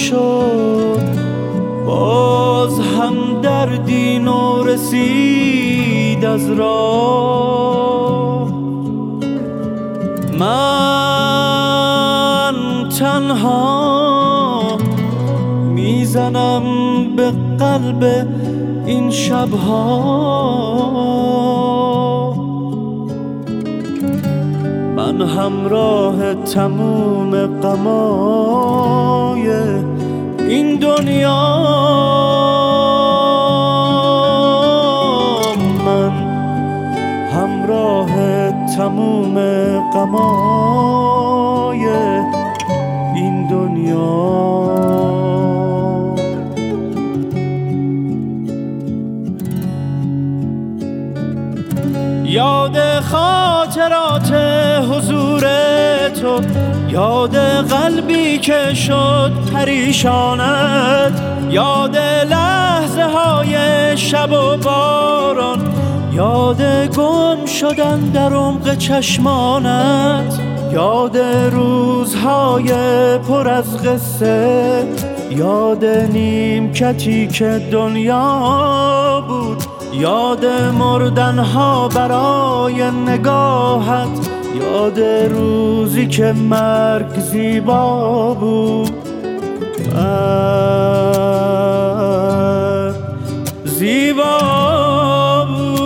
شد باز هم دردی نو رسید از راه. من تنها میزنم به قلب این شبها، من همراه تموم غمای این دنیا. من همراه تموم غمای این دنیا. یاد خاطرات حضور تو، یاد قلبی که شد پریشانت، یاد لحظه های شب و باران، یاد گم شدن در عمق چشمانت، یاد روزهای پر از قصه، یاد نیمکتی که دنیا بود، یاد مردنها برای نگاهت، یاد روزی که مرگ زیبا بود، مرگ زیبا بود.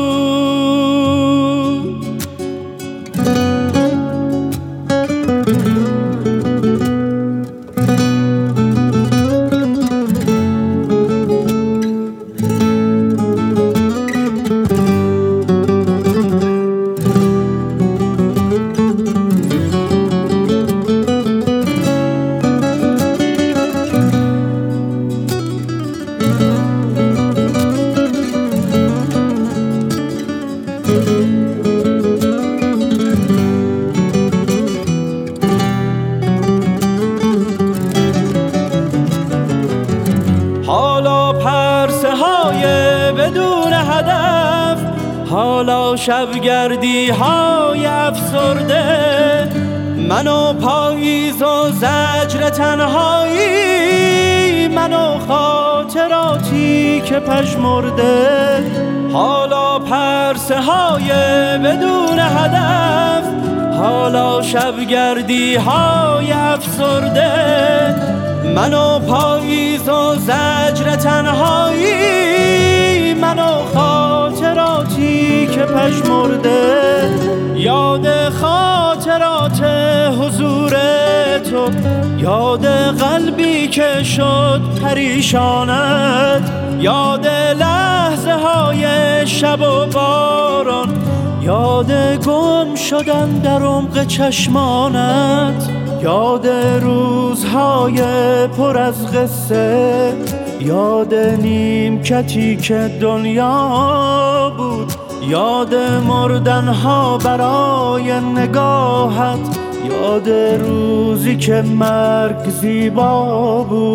حالا پرسه های بدون هدف، حالا شبگردی های افسرده، من و پاییز و زجر تنهایی، من و خاطراتی که پژمرده. حالا پرسه های بدون هدف، حالا شبگردی های افسرده، من و پاییز و زجر تنهایی، من و خاطراتی که پژمرده. یاد خاطرات حضور تو، یاد قلبی که شد پریشانت، یاد لحظه های شب و باران، یاد گم شدن در عمق چشمانت، یاد روزهای پر از قصه، یاد نیمکتی که دنیا بود، یاد مردنها برای نگاهت، یاد روزی که مرگ زیبا بود.